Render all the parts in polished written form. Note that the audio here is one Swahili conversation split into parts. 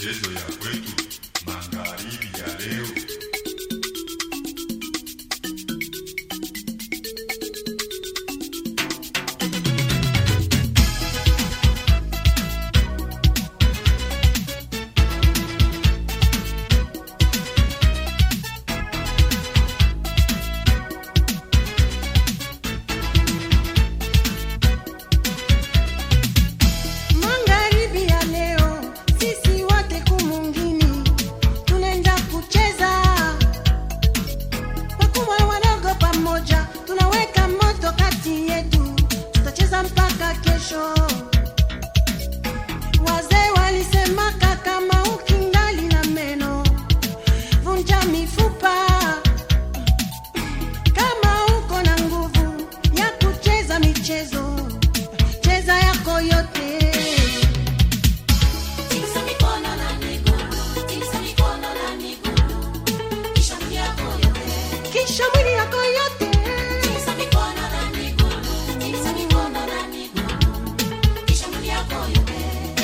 michezo ya kwetu, magharibi ya leo. Wazee walisema kama ukingali na meno vunja mifupa, kama uko na nguvu ya kucheza michezo cheza yako yote. Tikisa mikono na miguu, tikisa mikono na miguu, kisha mwili yako yote, kisha mwili yako yote. tikisa mikono na miguu, tikisa mikono na miguu, kisha mwili yako yote.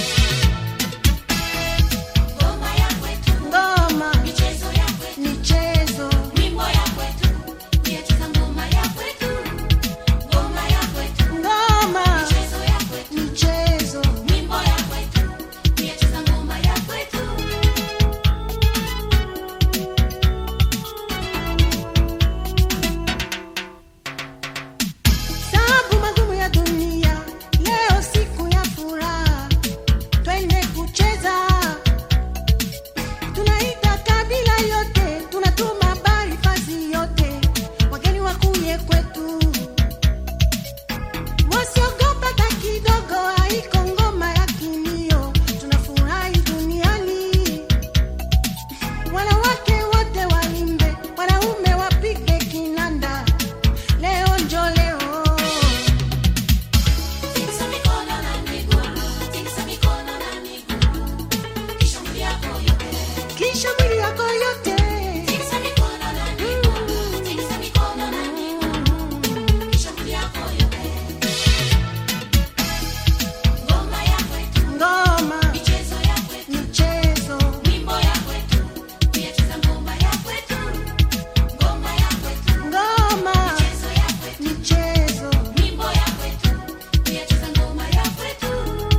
Ngoma ya kwetu, Ngoma, michezo ya kwetu, michezo, wimbo ya kwetu, cheza ngoma ya kwetu, ngoma ya kwetu, ngoma, michezo ya kwetu, michezo. wimbo ya kwetu, cheza ngoma ya kwetu. Sababu magumu ya dunia, leo siku ya furaha, twende kucheza. Tunaita kabila yote, tunatuma habari fasi yote, wageni wakuye kwetu. Wasiogopa hata kidogo, haiko ngoma ya kilio, tunafurahi duniani. Wanawake wote waimbe, wanaume wapige kinanda, leo njo leo. Tikisa mikono na miguu, tikisa mikono na miguu, kisha mwili yako yote, Kisha mwili yako yote. tikisa mikono na miguu, tikisa mikono na miguu, kisha mwili yako yote. Ngoma ya kwetu, Ngoma, michezo ya kwetu, michezo, wimbo ya kwetu, cheza ngoma ya kwetu, ngoma ya kwetu, ngoma, michezo ya kwetu, michezo. wimbo ya kwetu, cheza ngoma ya kwetu.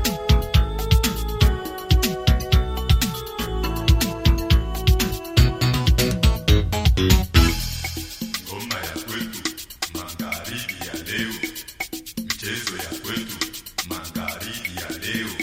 Ngoma ya kwetu, magharibi ya leo. Michezo ya kwetu, magharibi ya leo.